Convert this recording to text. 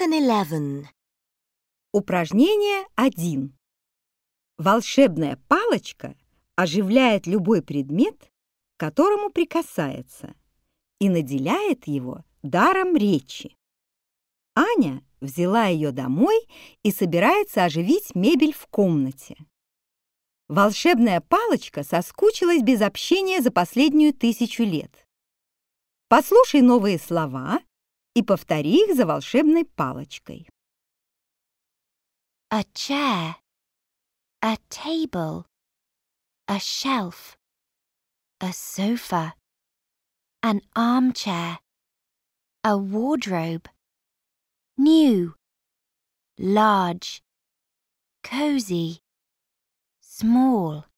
Lesson 11. Упражнение 1. Волшебная палочка оживляет любой предмет, к которому прикасается, и наделяет его даром речи. Аня взяла ее домой и собирается оживить мебель в комнате. Волшебная палочка соскучилась без общения за последнюю 1000 лет. Послушай новые слова и повтори их за волшебной палочкой. A chair, a table, a shelf, a sofa, an armchair, a wardrobe, new, large, cozy, small.